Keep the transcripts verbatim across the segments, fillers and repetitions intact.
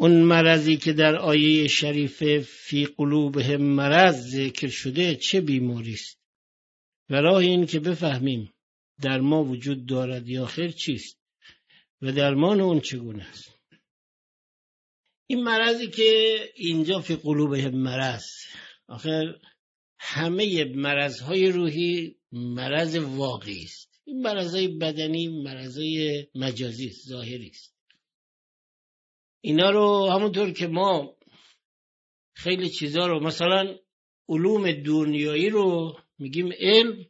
اون مرضی که در آیه شریف فی قلوبهم مرض ذکر شده چه بیماری است و راه این که بفهمیم در ما وجود دارد یا خیر چیست و درمان اون چگونه است. این مرضی که اینجا فی قلوبهم مرض، آخر همه مرضهای روحی مرض واقعی است. این مرضهای بدنی مرضهای مجازی است، ظاهری است. اینا رو همونطور که ما خیلی چیزا رو مثلا علوم دنیایی رو میگیم علم،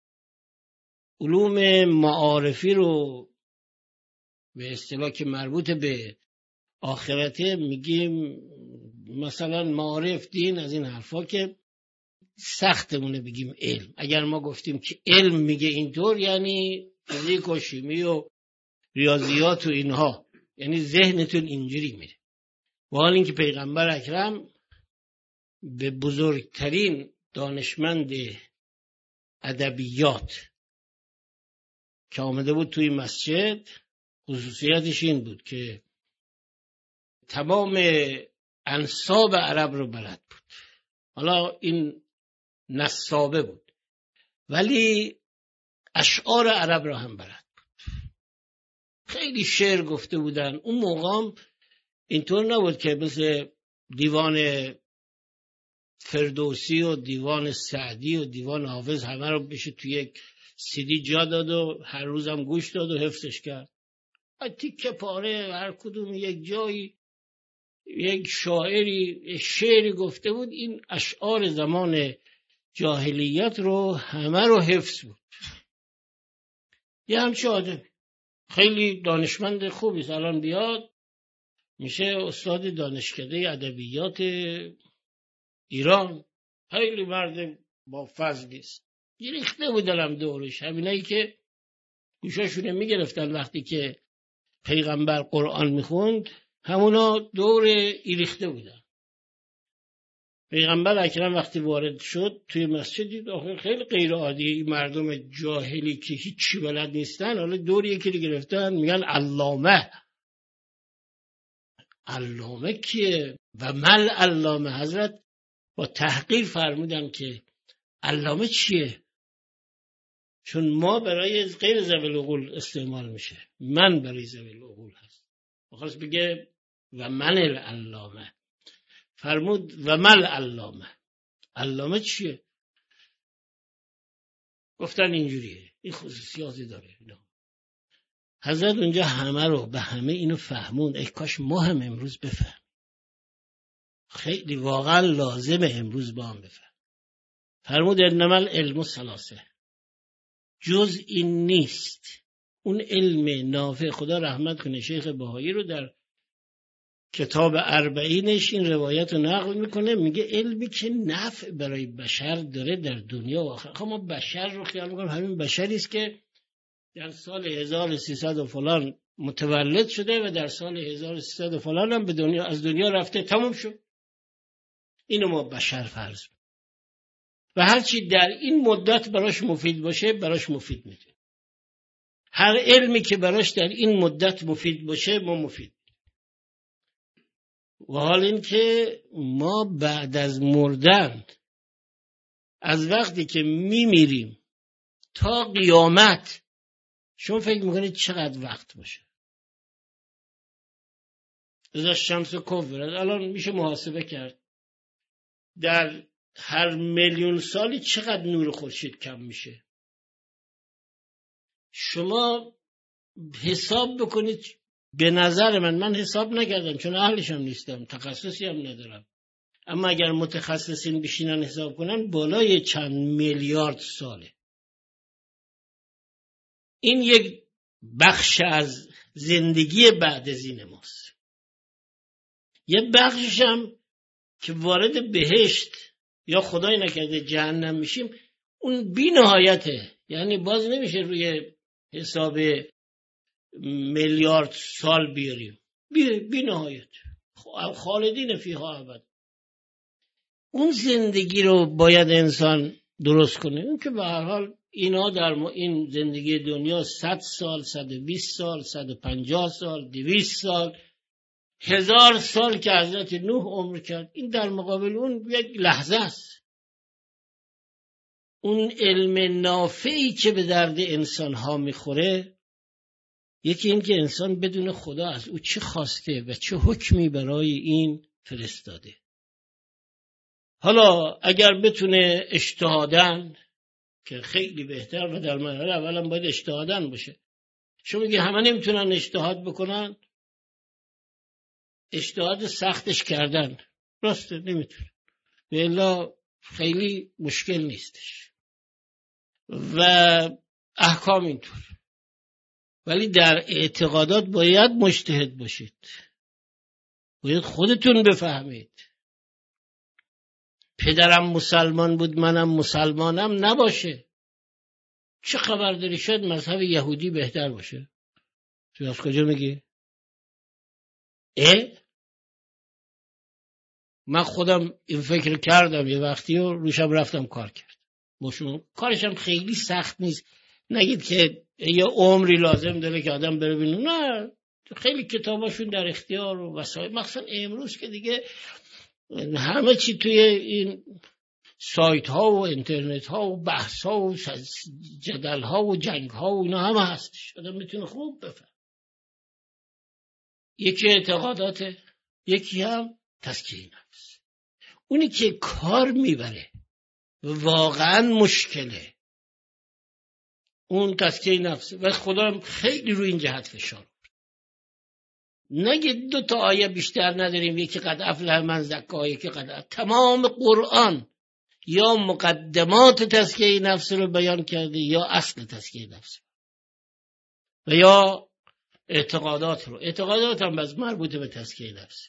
علوم معارفی رو به اصطلاح که مربوط به آخرته میگیم مثلا معارف، دین، از این حرفا که سختمونه بگیم علم. اگر ما گفتیم که علم میگه اینطور یعنی فیزیک و شیمی و ریاضیات و اینها، یعنی ذهنتون اینجوری میره. و حال اینکه پیغمبر اکرم به بزرگترین دانشمند ادبیات که آمده بود توی مسجد، خصوصیتش این بود که تمام انساب عرب رو بلد بود. حالا این نسابه بود ولی اشعار عرب رو هم بلد بود. خیلی شعر گفته بودن. اون موقع اینطور نبود که مثل دیوان فردوسی و دیوان سعدی و دیوان حافظ همه رو بشه توی یک سیدی جا داد و هر روزم گوش داد و حفظش کرد. تیکه پاره هر کدوم یک جایی یک شاعری شعری گفته بود. این اشعار زمان جاهلیت رو همه رو حفظ بود. یه همچه آدم خیلی دانشمند خوبیست، الان بیاد میشه استاد دانشکده ادبیات ایران. خیلی مرد با فضلیست. یه ریخته بود دلم دورش، همینایی که گوشاشونه میگرفتن وقتی که پیغمبر قرآن میخوند، همونا دور ایریخته بودن. پیغمبر اکرم وقتی وارد شد توی مسجد دید آخر خیلی غیر عادیه، مردم جاهلی که هیچی بلد نیستن حالا دور یکی رو گرفتن میگن علامه. علامه کیه؟ و مل علامه. حضرت با تحقیر فرمودن که علامه چیه؟ چون ما برای غیر ذوی العقول استعمال میشه، من برای ذوی العقول هست. بخواست بگه و من العلامه، فرمود و مل علامه. علامه چیه؟ گفتن اینجوریه، این خصوصیاتی داره. حضرت اونجا همه رو به همه اینو فهمون. ای کاش ما هم امروز بفهم. خیلی واقعا لازمه امروز با هم بفهم. فرمود انما العلم ثلاثه، جز این نیست. اون علم نافع، خدا رحمت کنه شیخ بهایی رو در کتاب اربعینش این روایت رو نقل میکنه، میگه علمی که نفع برای بشر داره در دنیا و آخرت. خب ما بشر رو خیال میکنم همین بشری است که در سال هزار و سیصد و فلان متولد شده و در سال هزار و سیصد و فلان هم به دنیا از دنیا رفته، تموم شد. اینو ما بشر فرض کنیم و هرچی در این مدت براش مفید باشه براش مفید میده. هر علمی که براش در این مدت مفید باشه ما مفید. و حال این که ما بعد از مردن، از وقتی که میمیریم تا قیامت، شما فکر میکنید چقدر وقت باشه؟ اذا الشمس کورت، الان میشه محاسبه کرد در هر میلیون سالی چقدر نور خورشید کم میشه. شما حساب بکنید. به نظر من، من حساب نکردم چون اهلش هم نیستم، تخصصی هم ندارم، اما اگر متخصصین بشینن حساب کنن بالای چند میلیارد ساله. این یک بخش از زندگی بعد از این ماست. یه بخشش هم که وارد بهشت یا خدای نکرده جهنم میشیم، اون بی نهایته. یعنی باز نمیشه روی حساب میلیارد سال بیاریم، بی, بی نهایت، خالدین فیها ابد. اون زندگی رو باید انسان درست کنه. اون که به هر حال اینا در این زندگی دنیا صد سال، صد و بیست سال، صد و پنجاه سال، دویست سال هزار سال که حضرت نوح عمر کرد، این در مقابل اون یک لحظه است. اون علم نافعی که به درد انسان ها میخوره، یکی این که انسان بدون خدا از او چه خواسته و چه حکمی برای این فرستاده. حالا اگر بتونه اجتهادن، که خیلی بهتر، و در مرحله اولا باید اجتهادن باشه. شما میگه همه نمیتونن اجتهاد بکنن، اجتهاد سختش کردن، راسته نمیتونه، به الا خیلی مشکل نیستش و احکام اینطور. ولی در اعتقادات باید مجتهد باشید، باید خودتون بفهمید. پدرم مسلمان بود منم مسلمانم نباشه، چه خبر داری؟ شاید مذهب یهودی بهتر باشه. تو از کجا میگی؟ اه؟ من خودم این فکر کردم یه وقتی و روشم رفتم کار کرد. باشون کارشم خیلی سخت نیست، نگید که یه عمری لازم داره که آدم بره ببینه، نه، خیلی کتاباشون در اختیار و وسایل، مخصوصا امروز که دیگه همه چی توی این سایت ها و اینترنت ها و بحث ها و جدل ها و جنگ ها و اینا همه هستش، آدم میتونه خوب بفهم. یکی اعتقاداته، یکی هم تزکیه نفس. اونی که کار میبره واقعا مشکله، اون تزکیه نفسه. و خدا هم خیلی روی این جهت فشار. نگه دو تا آیه بیشتر نداریم، یکی قد افلح من زکا، یکی قد، تمام قرآن یا مقدمات تزکیه نفس رو بیان کرده یا اصل تزکیه نفس و یا اعتقادات رو. اعتقادات هم باز مربوط به تزکیه نفس.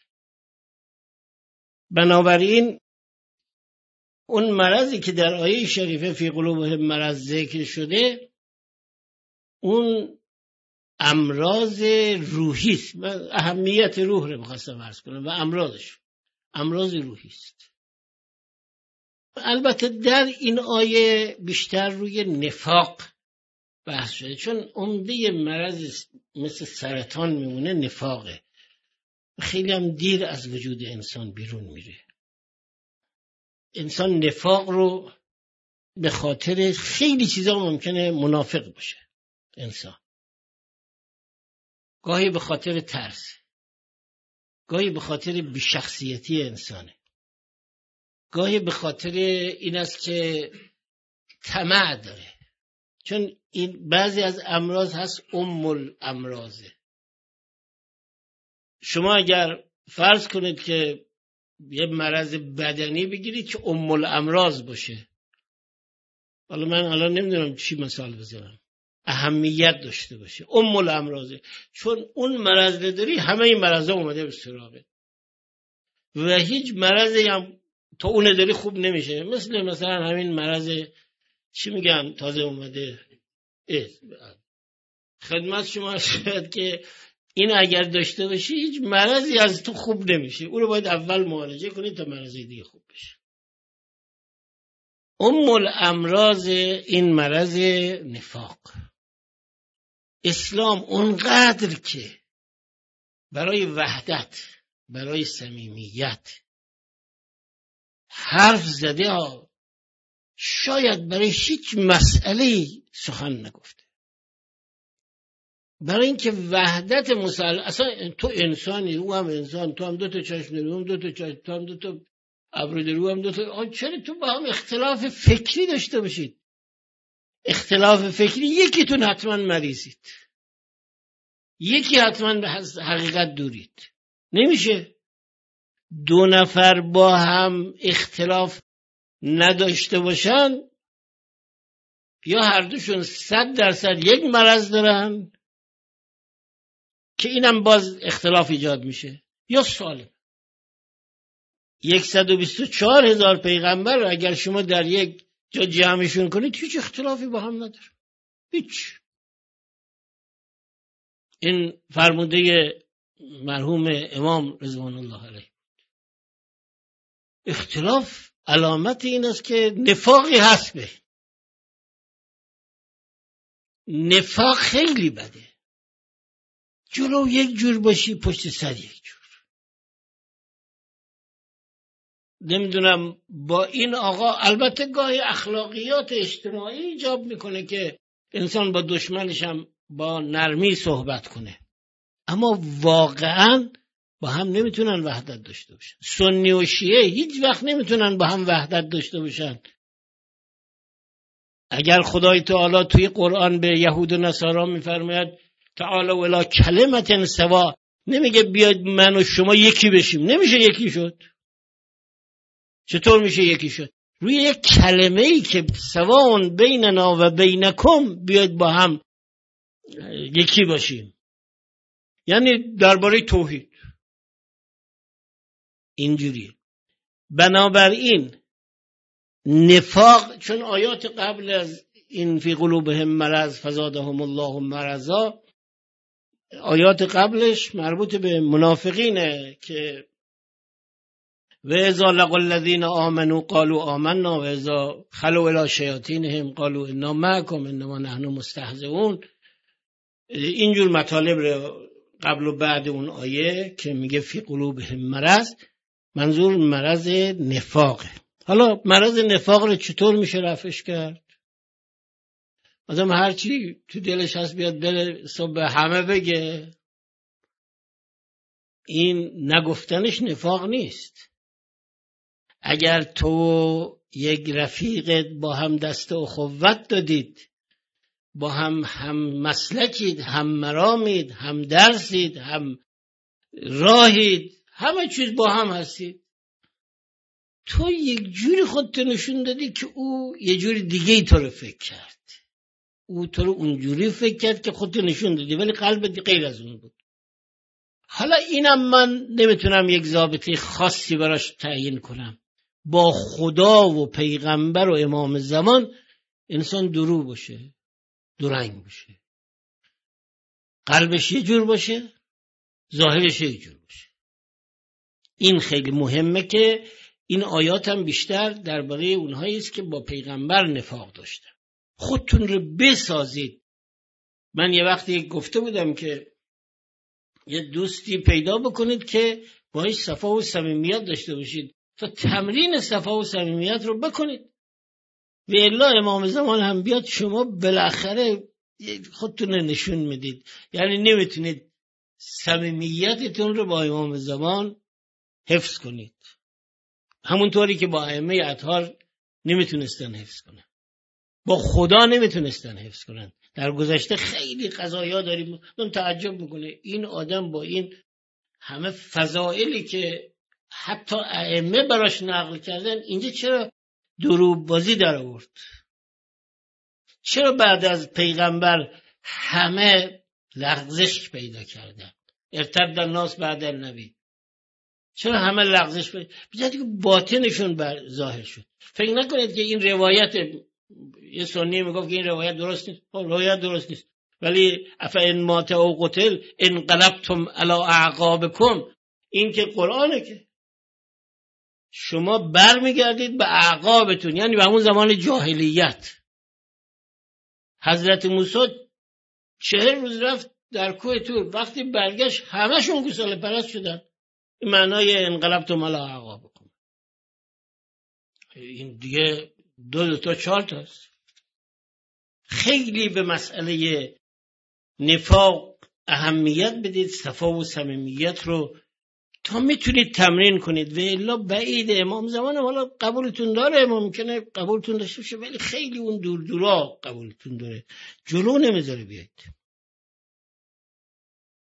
بنابراین اون مرضی که در آیه شریفه فی قلوبهم مرض ذکر شده، اون امراض روحی است. من اهمیت روح رو بخواستم عرض کنم و امراضش امراض روحی است. البته در این آیه بیشتر روی نفاق بحث شده، چون عمده مرض مثل سرطان میمونه نفاقه، خیلی هم دیر از وجود انسان بیرون میره. انسان نفاق رو به خاطر خیلی چیزا ممکنه منافق باشه. انسان گاهی به خاطر ترس، گاهی به خاطر بی‌شخصیتی انسانه، گاهی به خاطر این است که طمع داره. چون این بعضی از امراض هست ام الامراضه. شما اگر فرض کنید که یه مرض بدنی بگیرید که ام الامراض باشه، حالا من الان نمیدونم چی مثال بزنم، اهمیت داشته باشه، ام الامراضه، چون اون مرض نداری همه این مرضا اومده به سراغه و هیچ مرضی هم تا اون نداری خوب نمیشه. مثل مثلا همین مرض چی میگن تازه اومده خدمت شما شد که این اگر داشته باشی هیچ مرضی از تو خوب نمیشه، اون رو باید اول معالجه کنید تا مرضی دیگه خوب بشه. ام الامراض این مرض نفاق. اسلام اونقدر که برای وحدت، برای صمیمیت حرف زده ها، شاید برای هیچ مسئله سخن نگفته. برای اینکه وحدت مسلم، اصلا تو انسانی، او هم انسان، تو هم دو تا چشم داری، هم دو تا چشم، تو هم دو تا ابرو داری، او هم دو تا، چرا تو با هم اختلاف فکری داشته باشید؟ اختلاف فکری، یکیتون حتما مریضید، یکی حتما به حقیقت دورید. نمیشه دو نفر با هم اختلاف نداشته باشن، یا هر دوشون صد درصد یک مرض دارن که اینم باز اختلاف ایجاد میشه، یا سالم. صد و بیست و چهار هزار پیغمبر رو اگر شما در یک جا جمعشون کنید هیچ اختلافی با هم نداره، هیچ. این فرموده مرحوم امام رضوان الله علیه. اختلاف علامت این است که نفاقی هست. به نفاق خیلی بده، جلو یک جور باشی پشت سر یک جور. نمیدونم با این آقا، البته گاهی اخلاقیات اجتماعی ایجاب میکنه که انسان با دشمنش هم با نرمی صحبت کنه، اما واقعا با هم نمیتونن وحدت داشته باشن. سنی و شیعه هیچ وقت نمیتونن با هم وحدت داشته باشن. اگر خدای تعالی توی قرآن به یهود و نصارا میفرماید تعالی ولا کلمت سوا، نمیگه بیاید من و شما یکی بشیم، نمیشه یکی شد. چطور میشه یکی شد؟ روی یک کلمه ای که سواون بیننا و بینکم بیاید با هم یکی باشیم، یعنی درباره توحید. اینجوریه. بنابراین نفاق، چون آیات قبل از این فی قلوبهم مرض فزادهم الله مرضا، آیات قبلش مربوط به منافقینه که و اذا لقوا الذین آمنوا قالوا آمنا و اذا خلوا الی شیاطینهم قالوا انا معکم انما نحن مستهزئون. اینجور مطالب رو قبل و بعد اون آیه که میگه فی قلوبهم مرض، منظور مرض نفاقه. حالا مرض نفاق رو چطور میشه رفعش کرد؟ آدم هرچی تو دلش هست بیاد بره صبح همه بگه، این نگفتنش نفاق نیست. اگر تو یک رفیقت با هم دست اخوت دادید، با هم هم مسلکید، هم مرامید، هم درسید، هم راهید، همه چیز با هم هستید، تو یک جوری خودت نشون دادی که او یه جوری دیگه ای تو رو فکر کرد، او تو رو اونجوری فکر کرد که خودت نشون دادی ولی قلبت غیر از اون بود. حالا اینم من نمیتونم یک ضابطه خاصی براش تعیین کنم. با خدا و پیغمبر و امام زمان انسان درو باشه، دورنگ باشه، قلبش یه جور باشه، ظاهرش یه جور باشه. این خیلی مهمه که این آیات هم بیشتر درباره اونهایی است که با پیغمبر نفاق داشتن. خودتون رو بسازید. من یه وقتی گفته بودم که یه دوستی پیدا بکنید که باهاش صفا و صمیمیت داشته باشید تا تمرین صفا و صمیمیت رو بکنید. و الا امام زمان هم بیاد شما بالاخره خودتون رو نشون میدید. یعنی نمیتونید صمیمیتتون رو با امام زمان حفظ کنید، همونطوری که با ائمه اطهار نمیتونستن حفظ کنن، با خدا نمیتونستن حفظ کنن. در گذشته خیلی قضایا داریم من تعجب میکنه این آدم با این همه فضائلی که حتی ائمه براش نقل کردن اینجا چرا دروغ بازی در آورد؟ چرا بعد از پیغمبر همه لغزش پیدا کردن؟ ارتد الناس بعد النبی، چرا همه لغزش پیدا؟ بجاتی که باطنشون بر ظاهر شد. فکر نکنید که این روایت، یه سنی میگفت که این روایت درست نیست. روایت درست نیست، ولی اف ان مات او قتل انقلبتم علی اعقابکم، این که قرآنه که شما برمیگردید به اعقابتون، یعنی به همون زمان جاهلیت. حضرت موسی چهل روز رفت در کوه طور، وقتی برگشت همشون گوساله پرست شدن. این معنای انقلبتم علی اعقابکم. این دیگه دو دو تا چهار تا است. خیلی به مسئله نفاق اهمیت بدید، صفا و صمیمیت رو تا میتونید تمرین کنید. و الا بعید. امام زمان حالا قبولتون داره، امام ممکنه قبولتون داشته باشه ولی خیلی اون دور دورا قبولتون داره، جلو نمیذاره بیاید.